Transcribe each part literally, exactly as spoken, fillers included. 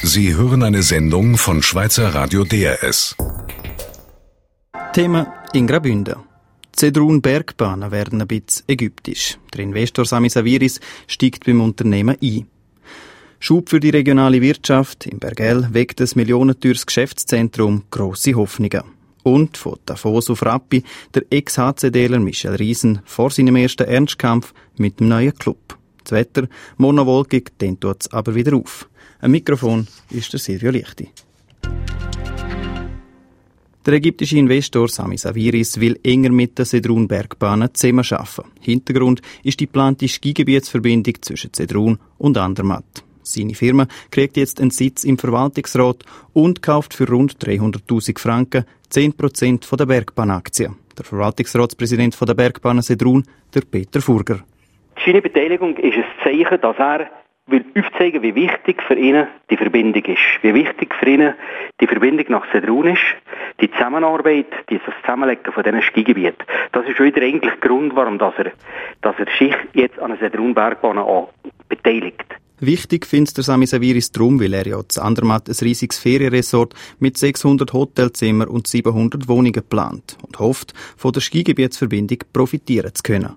Sie hören eine Sendung von Schweizer Radio D R S. Thema in Graubünden. Die Zedrun-Bergbahnen werden ein bisschen ägyptisch. Der Investor Sami Saviris steigt beim Unternehmen ein. Schub für die regionale Wirtschaft. In Bergell weckt das millionenteures Geschäftszentrum grosse Hoffnungen. Und von Davos auf Rappi der Ex-H C-Dealer Michel Riesen vor seinem ersten Ernstkampf mit dem neuen Club. Das Wetter monowolkig, dann tut es aber wieder auf. Am Mikrofon ist der Silvio Lichti. Der ägyptische Investor Sami Saviris will enger mit den Zedrun-Bergbahnen zusammenarbeiten. Hintergrund ist die geplante Skigebietsverbindung zwischen Zedrun und Andermatt. Seine Firma kriegt jetzt einen Sitz im Verwaltungsrat und kauft für rund dreihunderttausend Franken zehn Prozent der Bergbahnaktien. Der Verwaltungsratspräsident der Bergbahnen Zedrun, der Peter Furger. Seine Beteiligung ist ein Zeichen, dass er will aufzeigen, wie wichtig für ihn die Verbindung ist. Wie wichtig für ihn die Verbindung nach Zedrun ist, die Zusammenarbeit, dieses Zusammenlegen von diesen Skigebieten. Das ist wieder eigentlich der Grund, warum dass er, dass er sich jetzt an der Zedrun-Bergbahn beteiligt. Wichtig findet der Sami Saviris drum, weil er ja zu Andermatt ein riesiges Ferienresort mit sechshundert Hotelzimmern und siebenhundert Wohnungen plant und hofft, von der Skigebietsverbindung profitieren zu können.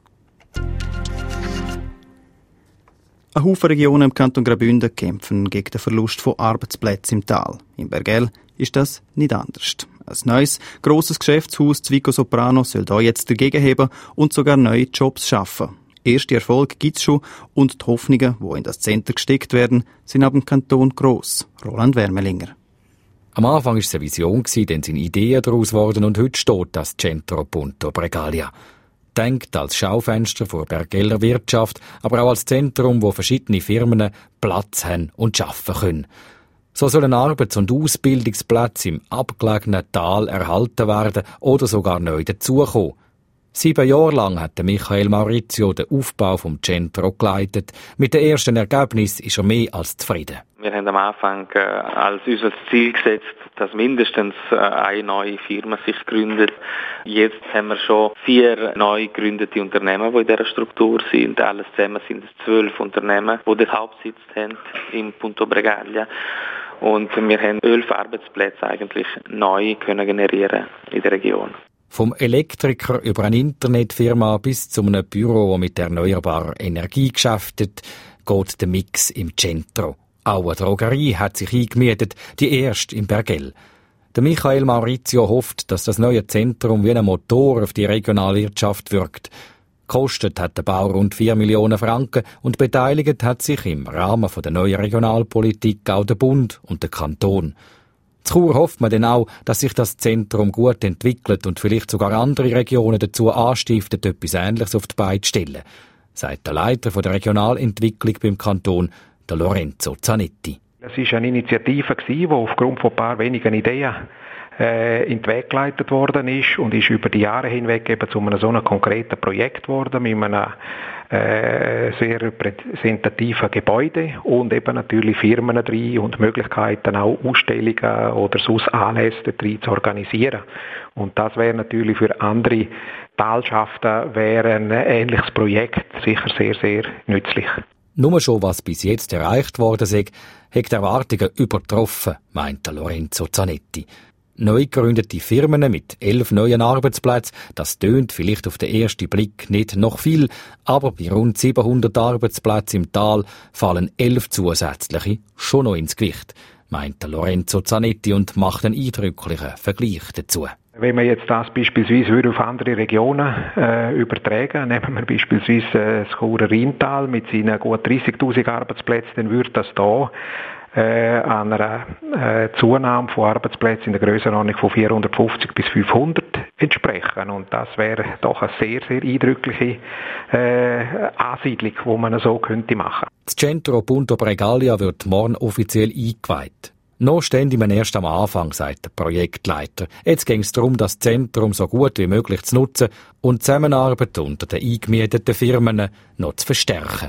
Ein Haufen Regionen im Kanton Graubünden kämpfen gegen den Verlust von Arbeitsplätzen im Tal. In Bergell ist das nicht anders. Ein neues, grosses Geschäftshaus, Zwico Soprano, soll da jetzt dagegen heben und sogar neue Jobs schaffen. Erste Erfolge gibt's schon und die Hoffnungen, die in das Zentrum gesteckt werden, sind ab dem Kanton gross. Roland Wermelinger. Am Anfang war es eine Vision, dann sind Ideen daraus geworden und heute steht das Centro Punto Bregalia. Denkt als Schaufenster vor Bergeller Wirtschaft, aber auch als Zentrum, wo verschiedene Firmen Platz haben und arbeiten können. So sollen Arbeits- und Ausbildungsplätze im abgelegenen Tal erhalten werden oder sogar neu dazukommen. Sieben Jahre lang hat Michael Maurizio den Aufbau vom Centro geleitet. Mit dem ersten Ergebnis ist er mehr als zufrieden. Wir haben am Anfang äh, als unser Ziel gesetzt, dass mindestens äh, eine neue Firma sich gründet. Jetzt haben wir schon vier neu gegründete Unternehmen, die in dieser Struktur sind. Alles zusammen sind es zwölf Unternehmen, die den Hauptsitz haben in Punto Bregalia. Und wir haben elf Arbeitsplätze eigentlich neu können generieren in der Region. Vom Elektriker über eine Internetfirma bis zu einem Büro, das mit erneuerbarer Energie geschäftet, geht der Mix im Centro. Auch eine Drogerie hat sich eingemietet, die erste in Bergell. Der Michael Maurizio hofft, dass das neue Zentrum wie ein Motor auf die Regionalwirtschaft wirkt. Kostet hat der Bau rund vier Millionen Franken und beteiligt hat sich im Rahmen der neuen Regionalpolitik auch der Bund und der Kanton. In Chur hofft man dann auch, dass sich das Zentrum gut entwickelt und vielleicht sogar andere Regionen dazu anstiftet, etwas Ähnliches auf die Beine zu stellen, sagt der Leiter der Regionalentwicklung beim Kanton, der Lorenzo Zanetti. Es war eine Initiative, die aufgrund von ein paar wenigen Ideen äh, in den Weg geleitet worden ist und ist über die Jahre hinweg eben zu einem so einem konkreten Projekt geworden, mit einem äh, sehr repräsentativen Gebäude und eben natürlich Firmen drin und Möglichkeiten auch Ausstellungen oder sonst Anlässe drin zu organisieren. Und das wäre natürlich für andere Talschaften wäre ein ähnliches Projekt sicher sehr, sehr nützlich. Nur schon, was bis jetzt erreicht worden ist, hat die Erwartungen übertroffen, meint Lorenzo Zanetti. Neu gegründete Firmen mit elf neuen Arbeitsplätzen, das tönt vielleicht auf den ersten Blick nicht noch viel, aber bei rund siebenhundert Arbeitsplätzen im Tal fallen elf zusätzliche schon noch ins Gewicht, meint Lorenzo Zanetti und macht einen eindrücklichen Vergleich dazu. Wenn man jetzt das beispielsweise auf andere Regionen äh, übertragen, nehmen wir beispielsweise äh, das Churer Rheintal mit seinen gut dreissigtausend Arbeitsplätzen, dann würde das da äh, an einer äh, Zunahme von Arbeitsplätzen in der Grössenordnung von vierhundertfünfzig bis fünfhundert entsprechen. Und das wäre doch eine sehr, sehr eindrückliche äh, Ansiedlung, die man so könnte machen. Das Centro Punto Bregalia wird morgen offiziell eingeweiht. Noch stehen wir erst am Anfang, sagt der Projektleiter. Jetzt ging es darum, das Zentrum so gut wie möglich zu nutzen und die Zusammenarbeit unter den eingemieteten Firmen noch zu verstärken.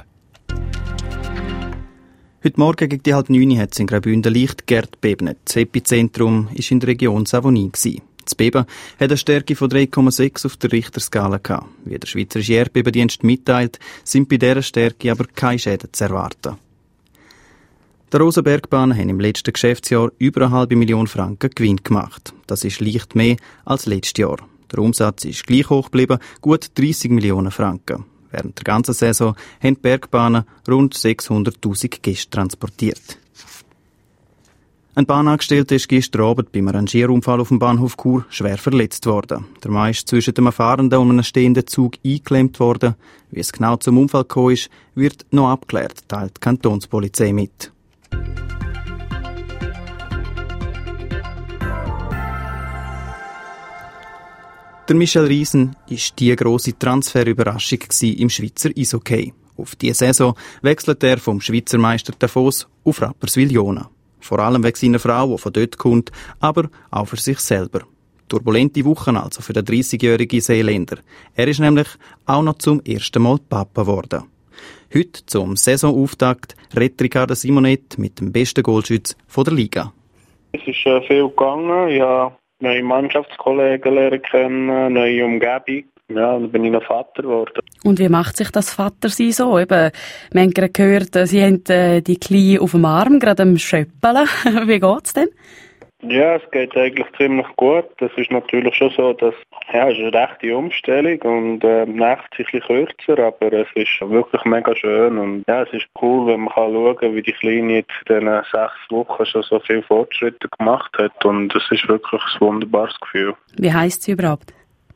Heute Morgen gegen die halb neun hat es in Graubünden leicht geerdbebnet. Das Epizentrum war in der Region Savonin. Das Beben hat eine Stärke von drei Komma sechs auf der Richterskala gehabt. Wie der Schweizerische Erdbebendienst mitteilt, sind bei dieser Stärke aber keine Schäden zu erwarten. Die Rosenbergbahnen haben im letzten Geschäftsjahr über eine halbe Million Franken Gewinn gemacht. Das ist leicht mehr als letztes Jahr. Der Umsatz ist gleich hoch geblieben, gut dreissig Millionen Franken. Während der ganzen Saison haben die Bergbahnen rund sechshunderttausend Gäste transportiert. Ein Bahnangestellter ist gestern Abend beim Rangierunfall auf dem Bahnhof Chur schwer verletzt worden. Der Mann ist zwischen dem Fahrenden und einem stehenden Zug eingeklemmt worden. Wie es genau zum Unfall gekommen ist, wird noch abgeklärt, teilt die Kantonspolizei mit. Der Michel Riesen war die grosse Transferüberraschung im Schweizer Eishockey. Auf diese Saison wechselt er vom Schweizer Meister Davos auf Rapperswil-Jona. Vor allem wegen seiner Frau, die von dort kommt, aber auch für sich selber. Turbulente Wochen also für den dreissigjährigen Seeländer. Er ist nämlich auch noch zum ersten Mal Papa geworden. Heute zum Saisonauftakt redet Ricardo Simonet mit dem besten Goalschütz der Liga. Es ist äh, viel gegangen. Ich habe neue Mannschaftskollegen lernen kennen, neue Umgebung. Ja, dann bin ich noch Vater geworden. Und wie macht sich das Vatersein so? Eben, wir haben gerade gehört, Sie haben äh, die Kleine auf dem Arm, gerade am Schöppeln. Wie geht's denn? Ja, es geht eigentlich ziemlich gut. Es ist natürlich schon so, dass ja, es ist eine rechte Umstellung und äh, die Nächte sind ein bisschen kürzer, aber es ist wirklich mega schön und ja, es ist cool, wenn man kann schauen, wie die Kleine jetzt in diesen sechs Wochen schon so viele Fortschritte gemacht hat und es ist wirklich ein wunderbares Gefühl. Wie heisst sie überhaupt?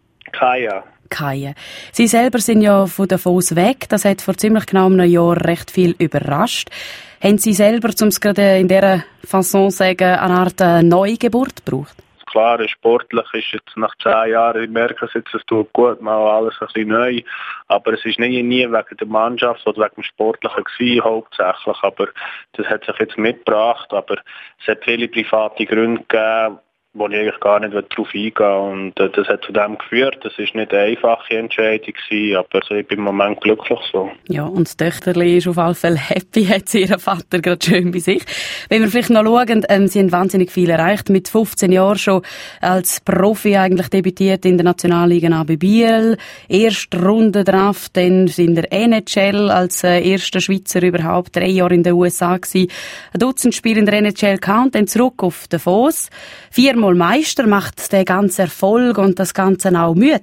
Kaya. Kaya. Sie selber sind ja von Davos weg. Das hat vor ziemlich genau einem Jahr recht viel überrascht. Haben Sie selber, um es gerade in dieser Fasson zu sagen, eine Art äh, Neugeburt gebraucht? Klar, sportlich ist jetzt nach zehn Jahren, ich merke es jetzt, es tut gut, mal alles ein bisschen neu. Aber es ist nie, nie wegen der Mannschaft oder wegen dem Sportlichen gewesen, hauptsächlich. Aber das hat sich jetzt mitgebracht. Aber es hat viele private Gründe gegeben, wo ich eigentlich gar nicht darauf eingehen will. Und das hat zu dem geführt. Das war nicht eine einfache Entscheidung gewesen, aber ich bin im Moment glücklich so. Ja, und das Töchterli ist auf alle Fälle happy, hat ihren Vater gerade schön bei sich. Wenn wir vielleicht noch schauen, ähm, Sie haben wahnsinnig viel erreicht. Mit fünfzehn Jahren schon als Profi eigentlich debütiert in der Nationalliga A B Biel. Erste Runde drauf, dann in der N H L als äh, erster Schweizer überhaupt, drei Jahre in den U S A gewesen. Ein Dutzend Spiele in der N H L gehabt, dann zurück auf Davos. Vier Mal Meister, macht der ganze Erfolg und das Ganze auch müde?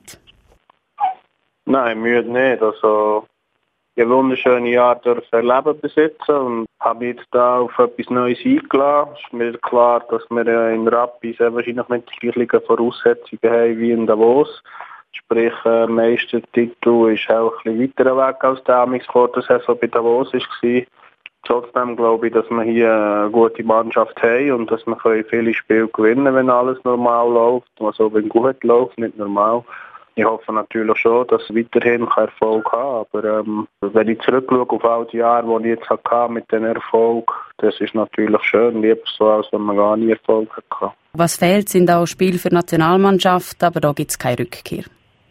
Nein, müde nicht. Also, ich habe wunderschöne Jahre erleben besitzen und habe jetzt da auf etwas Neues eingeladen. Es ist mir klar, dass wir in Rappi sehr wahrscheinlich nicht die gleichen Voraussetzungen haben wie in Davos. Sprich, der äh, Meistertitel ist auch ein bisschen weiter weg als der Amix-Quarter-Saison bei Davos war. Trotzdem glaube ich, dass wir hier eine gute Mannschaft haben und dass wir viele Spiele gewinnen können, wenn alles normal läuft. Also wenn gut läuft, nicht normal. Ich hoffe natürlich schon, dass es weiterhin Erfolg hat. Aber ähm, wenn ich zurückschaue auf all die Jahre, die ich jetzt hatte mit diesem Erfolg, das ist natürlich schön. Lieber so, als wenn man gar nie Erfolg hatte. Was fehlt, sind auch Spiele für die Nationalmannschaft, aber da gibt es keine Rückkehr.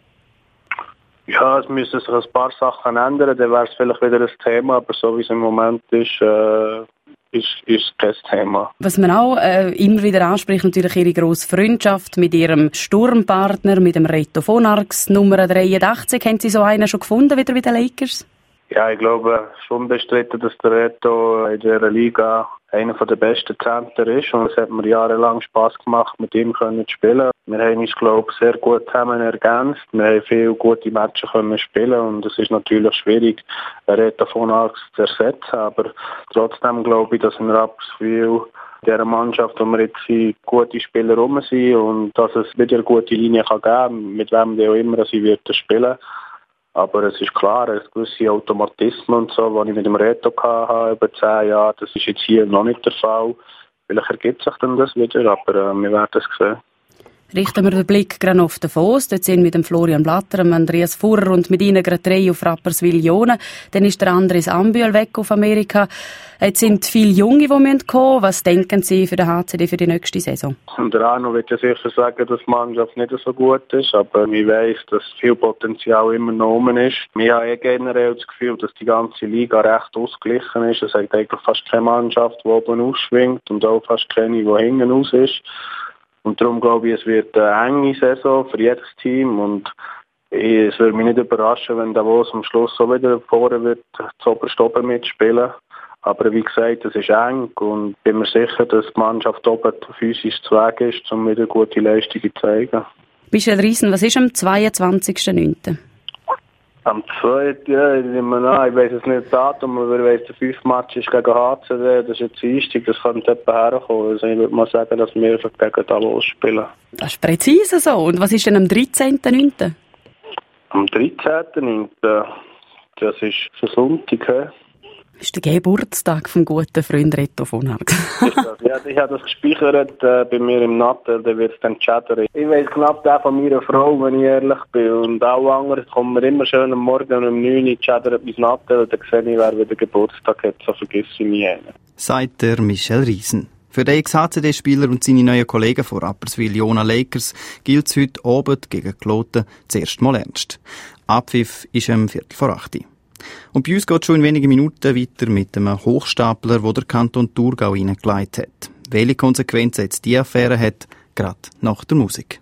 Ja, es müssen sich ein paar Sachen ändern, dann wäre es vielleicht wieder ein Thema, aber so wie es im Moment ist, äh, ist, ist kein Thema. Was man auch äh, immer wieder anspricht, natürlich ihre grosse Freundschaft mit ihrem Sturmpartner, mit dem Reto von Arx, Nummer dreiundachtzig. Haben Sie so einen schon gefunden, wieder bei den Lakers? Ja, ich glaube, es ist unbestritten, dass der Reto in dieser Liga einer der besten Center ist und es hat mir jahrelang Spass gemacht, mit ihm zu spielen. Wir haben uns, glaube ich, sehr gut zusammen ergänzt. Wir haben viele gute Matches können spielen und es ist natürlich schwierig, Reto von Arx zu ersetzen, aber trotzdem glaube ich, dass in Rapperswil in dieser Mannschaft, wo wir jetzt sind, gute Spieler rum sind und dass es wieder eine gute Linie kann geben kann, mit wem die auch immer sie wird spielen. Aber es ist klar, es gewisse Automatismen und so, die ich mit dem Reto hatte über zehn Jahre, das ist jetzt hier noch nicht der Fall. Vielleicht ergibt sich dann das wieder, aber äh, wir werden es sehen. Richten wir den Blick gerade auf Davos. Dort sind wir mit dem Florian Blatter, dem Andreas Furrer und mit ihnen gerade drei auf Rapperswil-Jona. Dann ist der Andres Ambiol weg auf Amerika. Jetzt sind viele Junge, die kommen müssen. Was denken Sie für den H C D für die nächste Saison? Der Arno wird ja sicher sagen, dass die Mannschaft nicht so gut ist, aber ich weiss, dass viel Potenzial immer noch oben ist. Wir haben eh generell das Gefühl, dass die ganze Liga recht ausgeglichen ist. Es hat eigentlich fast keine Mannschaft, die oben ausschwingt und auch fast keine, die hinten aus ist. Und darum glaube ich, es wird eine enge Saison für jedes Team und es würde mich nicht überraschen, wenn Davos am Schluss so wieder vorne wird, zu oberst oben mitspielen. Aber wie gesagt, es ist eng und ich bin mir sicher, dass die Mannschaft oben auf uns ins Weg ist, um wieder gute Leistungen zu zeigen. Michel Riesen, was ist am zweiundzwanzigsten neunten? Am zweiten, ja, ich nehme an, ich weiss es nicht das Datum, aber ich weiss, der fünfte Match ist gegen H C D, das ist jetzt Dienstag, das könnte etwa herkommen. Also ich würde mal sagen, dass wir gegen Davos spielen. Das ist präzise so. Und was ist denn am dreizehnten neunten? Am dreizehnten neunten Das ist ein Sonntag. He? Das ist der Geburtstag vom guten Freund Reto von Arx. Ja, ich habe das gespeichert äh, bei mir im Nattel, da wird es dann chattern. Ich weiss knapp den von meiner Frau, wenn ich ehrlich bin. Und alle anderen kommen mir immer schön am Morgen um neun Uhr chattern mein Nattel und dann sehe ich, wer wieder Geburtstag hat. So vergiss ich nie einen. Sagt der Michel Riesen. Für den Ex-H C D-Spieler und seine neuen Kollegen von Rapperswil-Jona Lakers gilt es heute Abend gegen Kloten zuerst mal ernst. Abpfiff ist um Viertel vor acht. Und bei uns geht es schon in wenigen Minuten weiter mit einem Hochstapler, der der Kanton Thurgau hineingelegt hat. Welche Konsequenzen jetzt diese Affäre hat, gerade nach der Musik.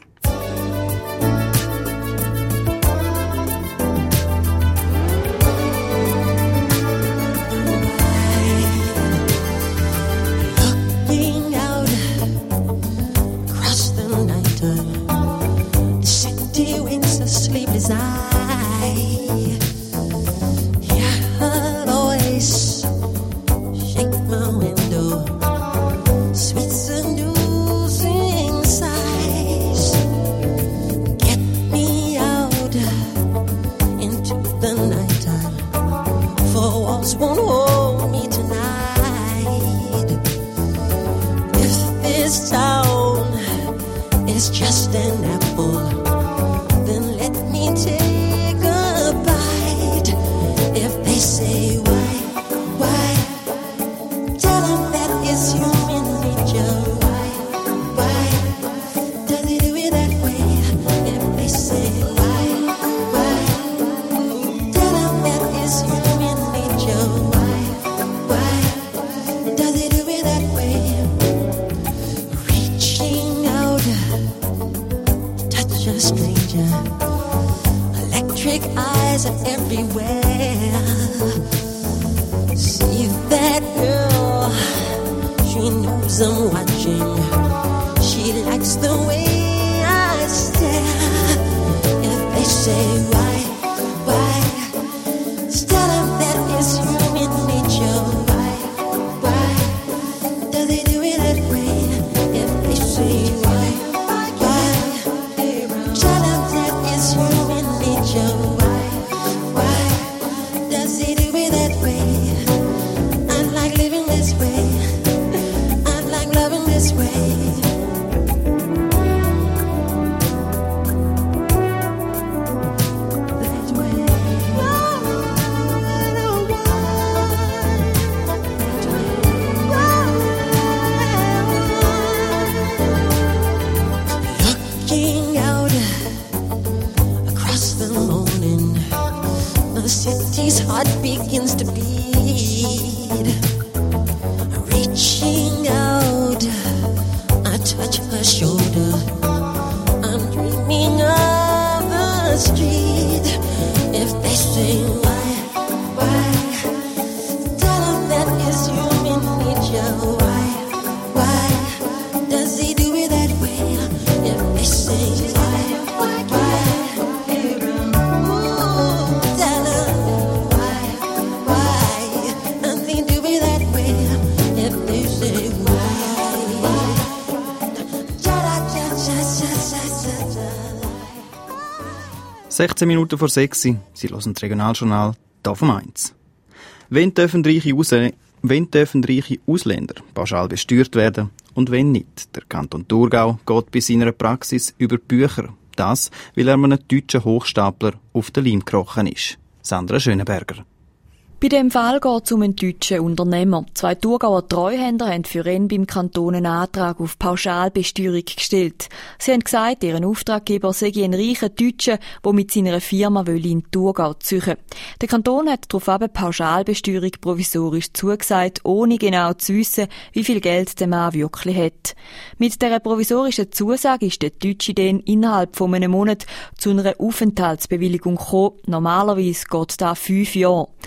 sechzehn Minuten vor sechs. Sie hören das Regionaljournal hier vom eins. Wenn dürfen reiche, Ausl- wenn dürfen reiche Ausländer pauschal besteuert werden und wenn nicht? Der Kanton Thurgau geht bei seiner Praxis über die Bücher. Das, weil er einem deutschen Hochstapler auf den Leim gekrochen ist. Sandra Schönenberger. Bei dem Fall geht es um einen deutschen Unternehmer. Zwei Thurgauer Treuhänder haben für ihn beim Kanton einen Antrag auf Pauschalbesteuerung gestellt. Sie haben gesagt, ihren Auftraggeber sei ein reicher Deutscher, der mit seiner Firma in Thurgau ziehen will. Der Kanton hat daraufhin Pauschalbesteuerung provisorisch zugesagt, ohne genau zu wissen, wie viel Geld der Mann wirklich hat. Mit dieser provisorischen Zusage ist der Deutsche dann innerhalb von einem Monat zu einer Aufenthaltsbewilligung gekommen. Normalerweise geht das fünf Jahre.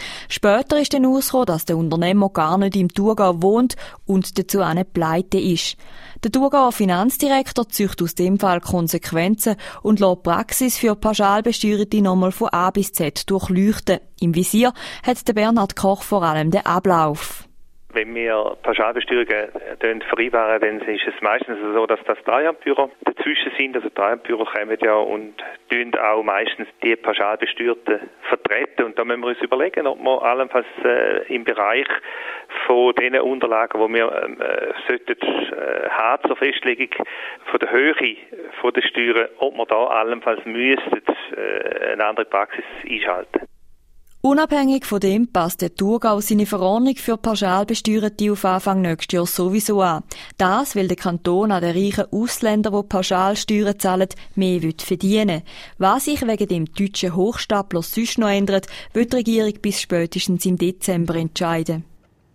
Später ist dann herausgekommen, dass der Unternehmer gar nicht im Thurgau wohnt und dazu auch nicht pleite ist. Der Thurgauer Finanzdirektor zieht aus dem Fall Konsequenzen und lässt die Praxis für Pauschalbesteuerte nochmal von A bis Z durchleuchten. Im Visier hat der Bernhard Koch vor allem den Ablauf. Wenn wir Pauschalbesteuerungen vereinbaren, dann ist es meistens so, dass das Treuhandbüro dazwischen sind. Also Treuhandbüro kommen ja und tun auch meistens die Pauschalbesteuerten vertreten. Und da müssen wir uns überlegen, ob wir allenfalls äh, im Bereich von den Unterlagen, die wir äh, sollten, äh, haben zur Festlegung von der Höhe von der Steuern, ob wir da allenfalls müssten, äh, eine andere Praxis einschalten. Unabhängig von dem passt der Thurgau seine Verordnung für Pauschalbesteuerte auf Anfang nächstes Jahr sowieso an. Das, weil der Kanton an den reichen Ausländern, die Pauschalsteuern zahlen, mehr verdienen will. Was sich wegen dem deutschen Hochstapler sonst noch ändert, wird die Regierung bis spätestens im Dezember entscheiden.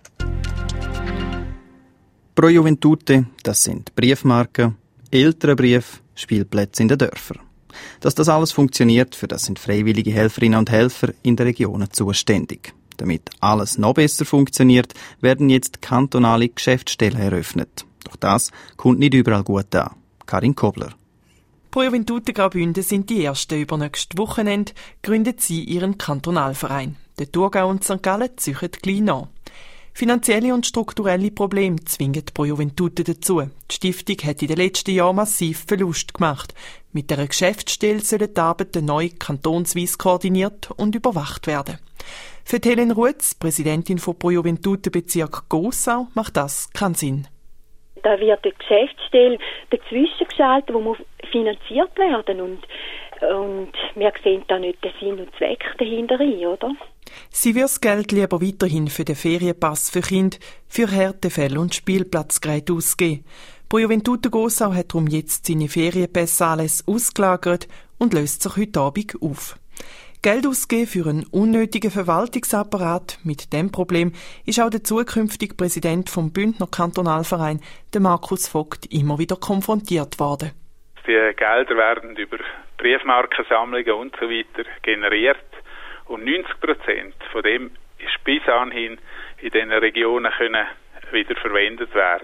Pro Juventute, das sind Briefmarken, Elternbriefe, Spielplätze in den Dörfern. Dass das alles funktioniert, für das sind freiwillige Helferinnen und Helfer in den Regionen zuständig. Damit alles noch besser funktioniert, werden jetzt kantonale Geschäftsstellen eröffnet. Doch das kommt nicht überall gut an. Karin Kobler. Pro Juventute Graubünden sind die ersten. Übernächstes Wochenende gründet sie ihren Kantonalverein. Der Thurgau und Sankt Gallen ziehen gleich nach. Finanzielle und strukturelle Probleme zwingen Pro Juventute dazu. Die Stiftung hat in den letzten Jahren massiv Verlust gemacht. Mit dieser Geschäftsstelle soll die Arbeit neu kantonsweise koordiniert und überwacht werden. Für Helen Ruetz, Präsidentin von Pro Juventute Bezirk Gossau, macht das keinen Sinn. Da wird die Geschäftsstelle dazwischen geschaltet, wo muss finanziert werden und, und wir sehen da nicht den Sinn und Zweck dahinter rein, oder? Sie will das Geld lieber weiterhin für den Ferienpass für Kinder, für Härtefälle und Spielplatzgeräte ausgeben. Pro Juventute Gossau hat darum jetzt seine Ferienpässe ausgelagert und löst sich heute Abend auf. Geld ausgeben für einen unnötigen Verwaltungsapparat mit dem Problem ist auch der zukünftige Präsident vom Bündner Kantonalverein, der Markus Vogt, immer wieder konfrontiert worden. Die Gelder werden über Briefmarkensammlungen und so weiter generiert. Und neunzig Prozent von dem ist bis anhin in diesen Regionen können wieder verwendet werden.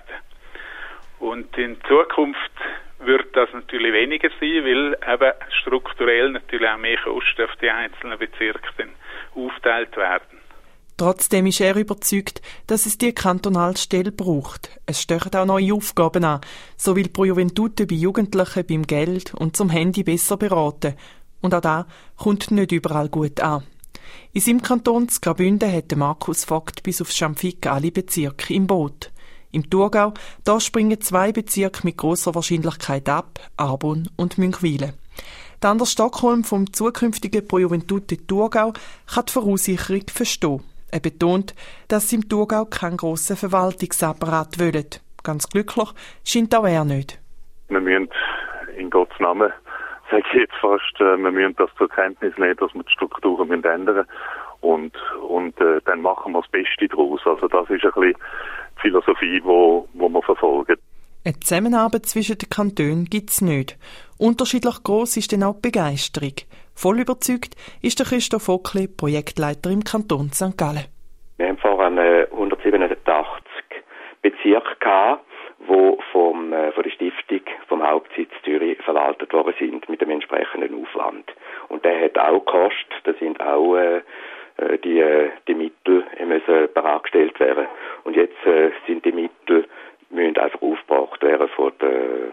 Und in Zukunft wird das natürlich weniger sein, weil eben strukturell natürlich auch mehr Kosten auf die einzelnen Bezirke dann aufgeteilt werden. Trotzdem ist er überzeugt, dass es die Kantonalstelle braucht. Es stehen auch neue Aufgaben an. So will Pro Juventute bei Jugendlichen beim Geld und zum Handy besser beraten. Und auch da kommt nicht überall gut an. In seinem Kanton Graubünden hat Markus Vogt bis auf Schamfik alle Bezirke im Boot. Im Thurgau, da springen zwei Bezirke mit grosser Wahrscheinlichkeit ab, Arbon und Münckweilen. Der Anders Stockholm vom zukünftigen Pro Juventute Thurgau kann die Verunsicherung verstehen. Er betont, dass sie im Thurgau keinen grossen Verwaltungsapparat wollen. Ganz glücklich scheint auch er nicht. Wir müssen in Gottes Namen, sage ich jetzt fast, wir müssen das zur Kenntnis nehmen, dass wir die Strukturen ändern müssen. Und, und äh, dann machen wir das Beste daraus. Also das ist ein bisschen die Philosophie, wo, wo wir verfolgen. Eine Zusammenarbeit zwischen den Kantonen gibt es nicht. Unterschiedlich gross ist dann auch die Begeisterung. Voll überzeugt ist der Christoph Vockli, Projektleiter im Kanton Sankt Gallen. Wir haben vorhin hundertsiebenundachtzig Bezirke gehabt, die vom, äh, von der Stiftung vom Hauptsitz Zürich verwaltet worden sind mit dem entsprechenden Aufwand. Und der hat auch gekostet. Da sind auch äh, die, die Mittel müssen bereitgestellt werden. Und jetzt äh, sind die Mittel müssen einfach aufgebracht werden von den,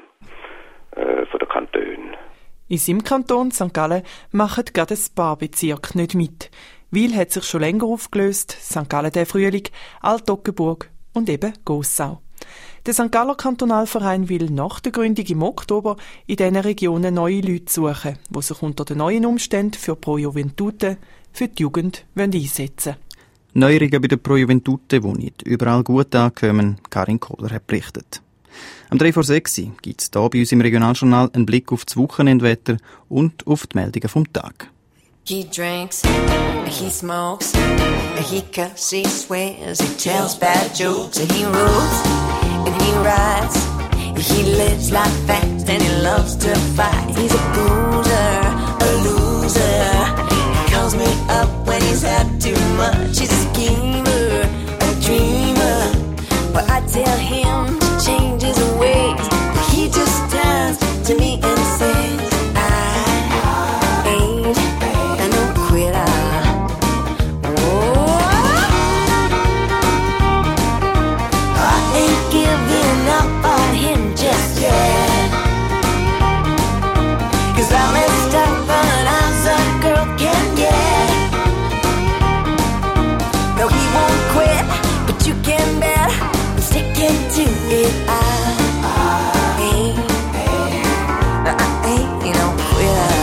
äh, von den Kantonen. In seinem Kanton Sankt Gallen machen gerade ein paar Bezirke nicht mit. Weil hat sich schon länger aufgelöst, Sankt Gallen der Frühling, Alt-Toggenburg und eben Gossau. Der Sankt Galler Kantonalverein will nach der Gründung im Oktober in diesen Regionen neue Leute suchen, die sich unter den neuen Umständen für Pro Juventute, für die Jugend einsetzen wollen. Neuerungen bei der Pro Juventute, die nicht überall gut ankommen, Karin Kohler hat berichtet. Am drei vor sechs gibt es hier bei uns im Regionaljournal einen Blick auf das Wochenendwetter und auf die Meldungen vom Tag. He drinks, he smokes, he cusses, he swears, he tells bad jokes, he rules, and he rides, he lives like fast and he loves to fight. He's a boozer, a loser, calls me up when he's had too much. He's a schemer, a dreamer, but I tell him to change his ways. But he just turns to me and says, I ain't a no quitter. Oh, I ain't giving up on him just yet. 'Cause I'm as stubborn as a girl can get. No, he won't quit, but you can bet I'm sticking to it. I ain't, I ain't no quitter.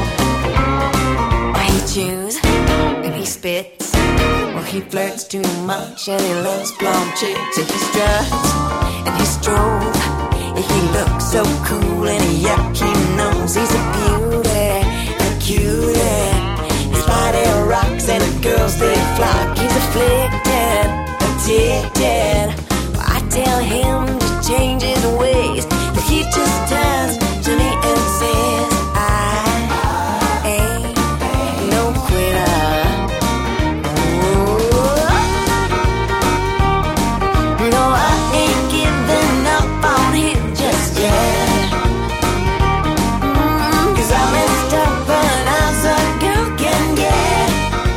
Oh, he chews and he spits. Well, he flirts too much and he loves blonde chicks. And he struts and he strolls. And he looks so cool and yuck, he knows he's a beauty, a cutie. His body rocks and the girls they flock. He's afflicted, addicted. I tell him to change his ways, but he just turns to me and says, I ain't no quitter. Ooh. No, I ain't giving up on him just yet. Mm, 'cause I'm as stubborn as a girl can get.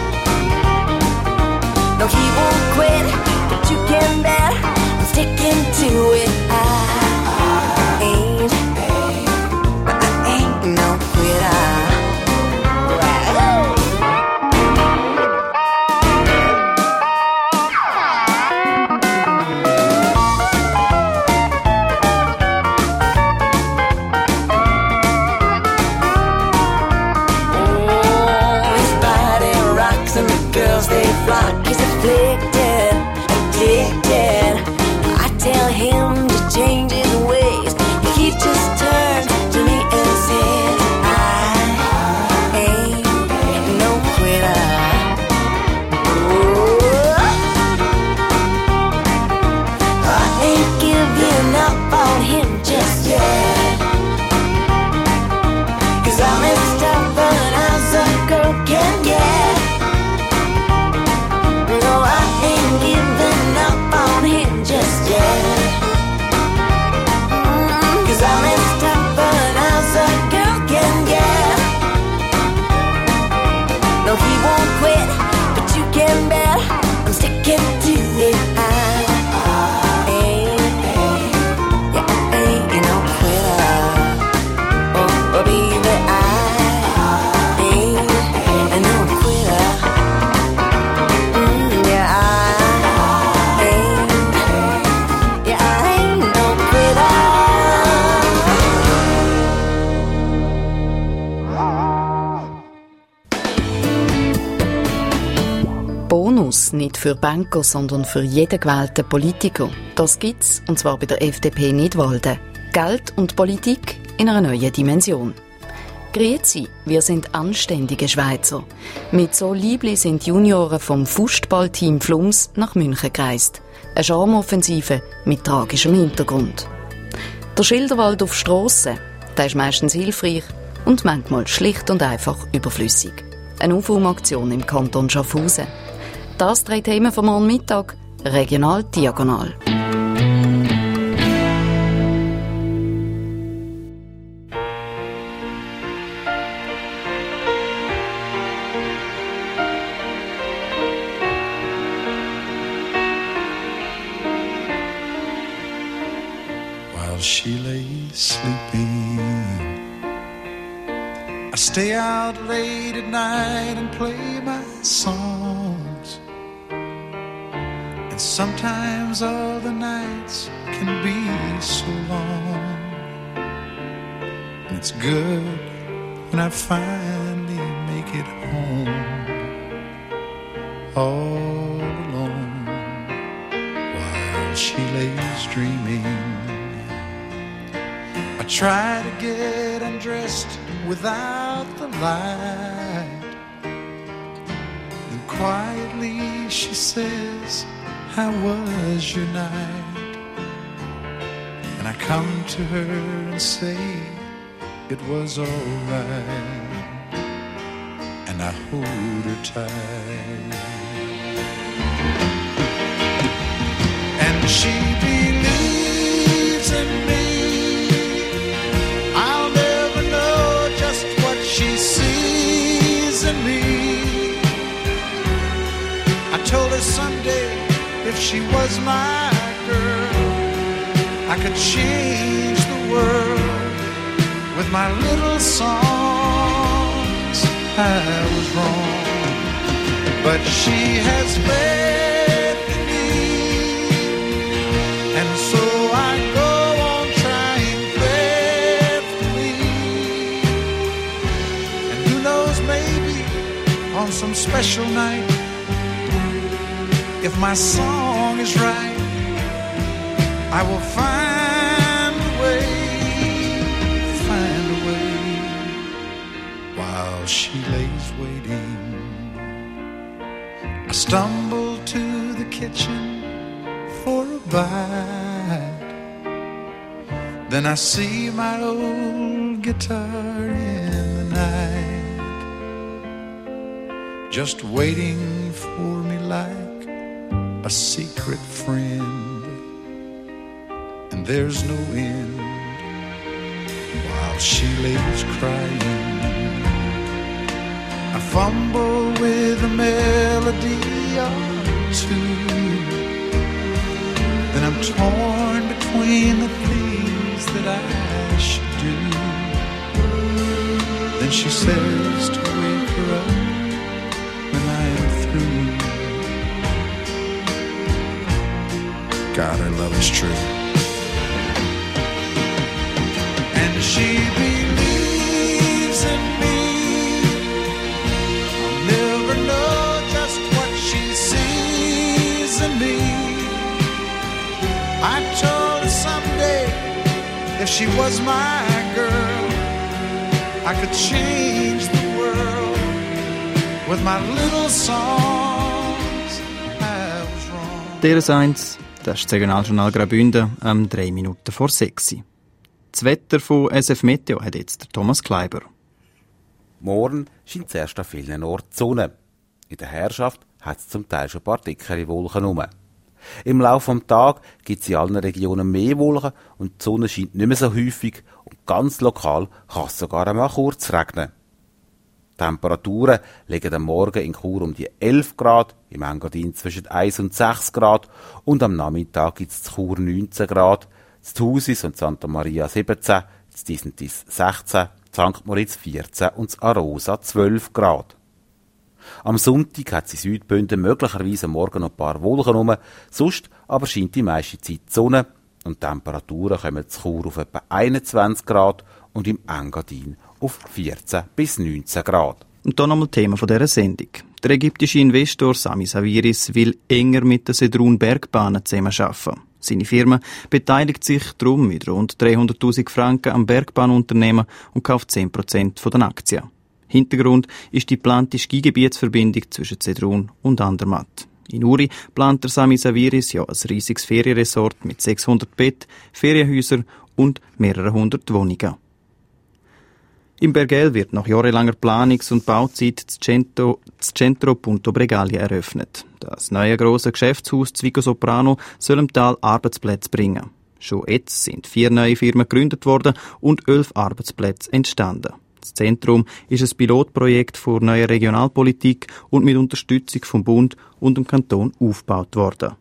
No, he won't quit, but you can bet I'm sticking to it. I ain't, I ain't no quitter. Oh, his body rocks and the girls they flock. He's afflicted, addicted. I tell him to change his ways, but he just turns to me and says, I ain't no quitter. Ooh. I ain't giving up on him just yet. 'Cause I'm as stubborn as a girl can get. No, I ain't giving up on him just yet. Mm, 'cause I'm as stubborn as a girl can get. No, he won't quit, but you can bet I'm sticking to it. I ain't, yeah, I ain't no quitter. Oh, oh baby, I ain't no quitter. Mm, yeah, I ain't, yeah, I ain't no quitter. Bonus nicht für Banker, sondern für jeden gewählten Politiker. Das gibt's, und zwar bei der F D P Nidwalden. Geld und Politik in einer neuen Dimension. Grüezi, wir sind anständige Schweizer. Mit so Liebli sind die Junioren vom Fußballteam Flums nach München gereist. Eine Charmeoffensive mit tragischem Hintergrund. Der Schilderwald auf Strassen, der ist meistens hilfreich und manchmal schlicht und einfach überflüssig. Eine Aufräumaktion im Kanton Schaffhausen. Das drei Themen von morgen Mittag, regional diagonal. While she lay sleeping, I stay out late at night and play my songs. And sometimes all the nights can be so long. And it's good when I finally make it home, all alone, while she lays dreaming. I try to get undressed without the light, and quietly she says, "How was your night?" And I come to her and say, "It was all right." And and I hold her tight. And she believes in me. I'll never know just what she sees in me. I told her someday if she was my girl, I could change the world with my little songs. I was wrong, but she has faith in me, and so I go on trying faithfully. And who knows, maybe on some special night, if my song is right, I will find a way, find a way. While she lays waiting, I stumble to the kitchen for a bite. Then I see my old guitar in the night, just waiting for me like a secret friend. And there's no end while she lays crying. I fumble with a melody or two, then I'm torn between the things that I should do. Then she says to wake her up when I am through. God, her love is true. And she believes in me. I'll never know just what she sees in me. I told her someday if she was my girl, I could change the world with my little songs. I was wrong. Der eins, das ist das Regionaljournal Graubünden, am drei Minuten vor sechs. Das Wetter von S F Meteo hat jetzt Thomas Kleiber. Morgen scheint zuerst an vielen Orten die Sonne. In der Herrschaft hat es zum Teil schon ein paar dickere Wolken rum. Im Laufe des Tages gibt es in allen Regionen mehr Wolken und die Sonne scheint nicht mehr so häufig und ganz lokal kann es sogar einmal kurz regnen. Die Temperaturen liegen am Morgen in Chur um die elf Grad, im Engadin zwischen eins und sechs Grad und am Nachmittag gibt es in Chur neunzehn Grad, in Thusis und Santa Maria siebzehn, in Disentis sechzehn, in Sankt Moritz vierzehn und in Arosa zwölf Grad. Am Sonntag hat es in Südbünden möglicherweise morgen noch ein paar Wolken rum, sonst aber scheint die meiste Zeit die Sonne und die Temperaturen kommen in Chur auf etwa einundzwanzig Grad und im Engadin auf vierzehn bis neunzehn Grad. Und dann nochmal Thema von dieser Sendung. Der ägyptische Investor Sami Sawiris will enger mit den Sedrun Bergbahnen zusammenarbeiten. Seine Firma beteiligt sich darum mit rund dreihunderttausend Franken am Bergbahnunternehmen und kauft zehn Prozent von den Aktien. Hintergrund ist die geplante Skigebietsverbindung zwischen Sedrun und Andermatt. In Uri plant der Sami Sawiris ja ein riesiges Ferienresort mit sechshundert Betten, Ferienhäusern und mehreren hundert Wohnungen. Im Bergell wird nach jahrelanger Planungs- und Bauzeit das Centro, das Centro Punto Bregaglia eröffnet. Das neue grosse Geschäftshaus Zwigo Soprano soll im Tal Arbeitsplätze bringen. Schon jetzt sind vier neue Firmen gegründet worden und elf Arbeitsplätze entstanden. Das Zentrum ist ein Pilotprojekt für neue Regionalpolitik und mit Unterstützung vom Bund und dem Kanton aufgebaut worden.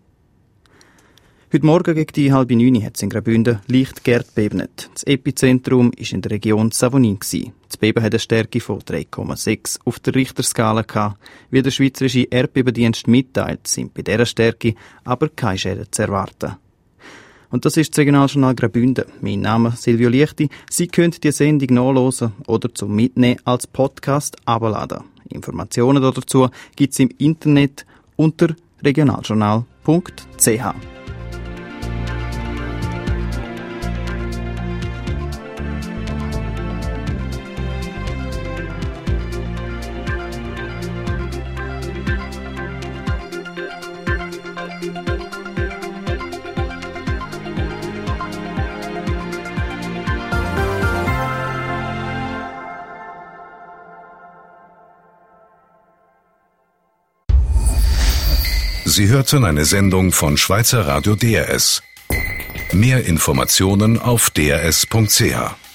Heute Morgen gegen die halbe neun hat es in Graubünden leicht geerdbebnet. Das Epizentrum war in der Region Savonin. Das Beben hat eine Stärke von drei Komma sechs auf der Richterskala gehabt. Wie der Schweizerische Erdbebendienst mitteilt, sind bei dieser Stärke aber keine Schäden zu erwarten. Und das ist das Regionaljournal Graubünden. Mein Name ist Silvio Liechti. Sie können die Sendung nachhören oder zum Mitnehmen als Podcast abladen. Informationen dazu gibt es im Internet unter regionaljournal punkt c h. Sie hörten eine Sendung von Schweizer Radio D R S. Mehr Informationen auf d r s punkt c h.